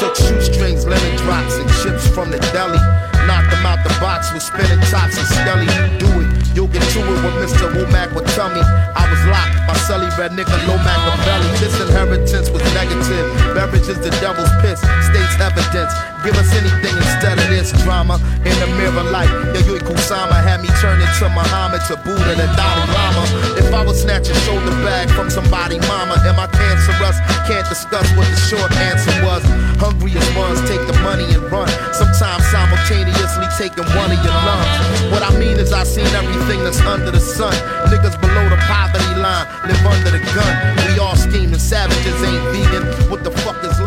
Took shoestrings, lemon drops, and chips from the deli. Knocked them out the box with spinning tops and skelly. Do it, you'll get to it what Mr. Womack would tell me. I was locked, my celly red nigga low Machiavelli. This inheritance was negative. Beverage is the devil's piss, state's evidence. Give us anything instead of this drama. In the mirror light, Yayoi Kusama had me turn into Muhammad, to Buddha, the Dalai Lama. If I was snatch a shoulder bag from somebody mama, am I cancerous? Can't discuss what the short answer was. Hungriest ones take the money and run, sometimes simultaneously taking one of your lungs. What I mean is I seen everything that's under the sun. Niggas below the poverty line live under the gun. We all scheming, savages ain't vegan. What the fuck is